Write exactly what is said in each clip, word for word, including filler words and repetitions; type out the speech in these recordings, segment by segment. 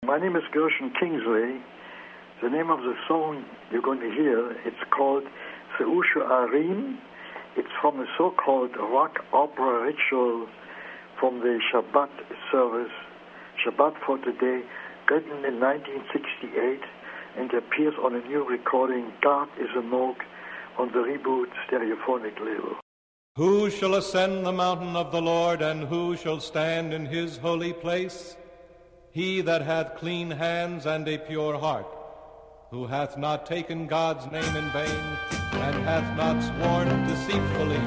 my name is Gershon Kingsley. The name of the song you're going to hear, it's called Seusha Arim. It's from a so-called rock opera ritual from the Shabbat service, Shabbat for Today, written in nineteen sixty-eight, and appears on a new recording, God is a Moog, on the Reboot Stereophonic label. Who shall ascend the mountain of the Lord, and who shall stand in his holy place? He that hath clean hands and a pure heart, who hath not taken God's name in vain, and hath not sworn deceitfully.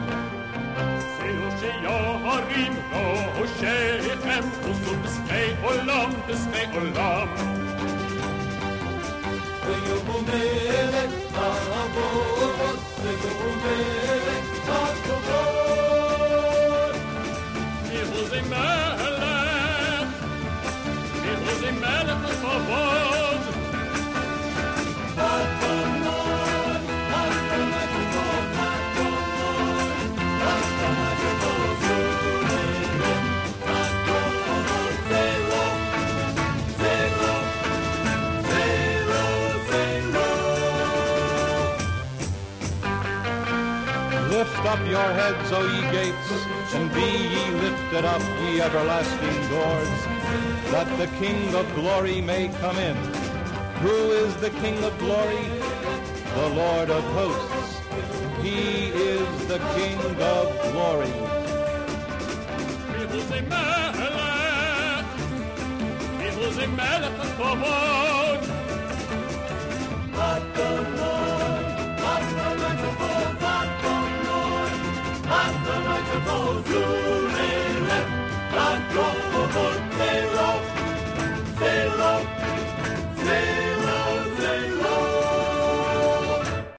Lift up your heads, O ye gates, and be ye lifted up, ye everlasting doors, that the King of glory may come in. Who is the King of glory? The Lord of hosts. He is the King of glory. Melech, melech, melech,